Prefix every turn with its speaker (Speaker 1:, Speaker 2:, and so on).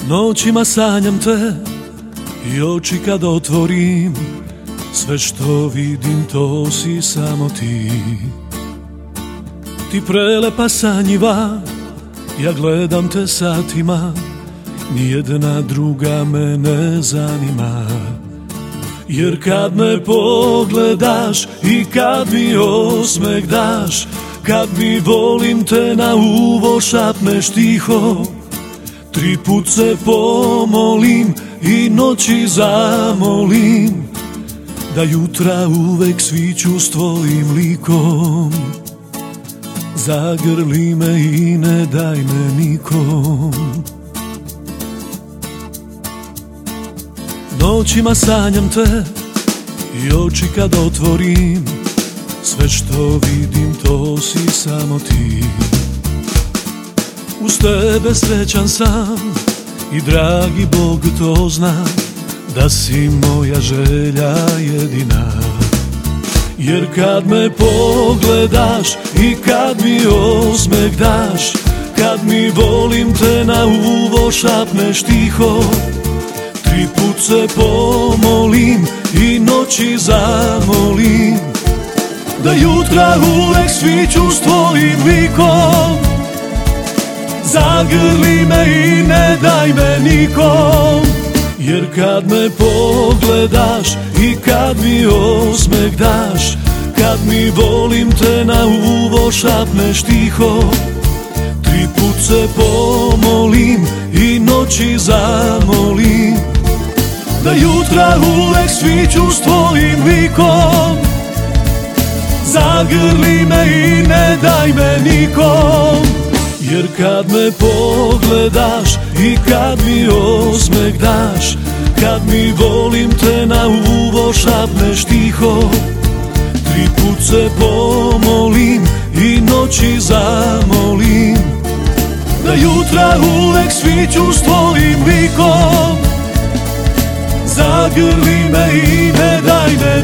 Speaker 1: Noćima sanjam te i oči kad otvorim, sve što vidim to si samo ti. Ti prelepa sanjiva, ja gledam te satima, nijedna druga me ne zanima. Jer kad me pogledaš i kad mi osmeh daš, kad mi volim te na uvo šapneš tiho, 3 put se pomolim i noći zamolim, da jutra uvek sviću s tvojim likom. Zagrli me i ne daj me nikom. Noćima sanjam te i oči kad otvorim, sve što vidim to si samo ti. Uz tebe srećan sam i dragi Bog to zna, da si moja želja jedina. Jer kad me pogledaš i kad mi osmeh daš, kad mi volim te na uvo šapneš tiho, 3 put se pomolim i noći zamolim, da jutra uvek sviću s tvojim likom. Zagrli me i ne daj me nikom. Jer kad me pogledaš i kad mi osmeh daš, kad mi volim te na uvo šapneš tiho, 3 put se pomolim i noći zamolim, da jutra uvek sviću s tvojim likom. Zagrli me i ne daj me nikom. Jer kad me pogledaš i kad mi osmeh daš, kad mi volim te na uvo šapneš tiho, 3 put se pomolim i noći zamolim, da jutra uvek sviću s tvojim likom. Zagrli me i ne daj me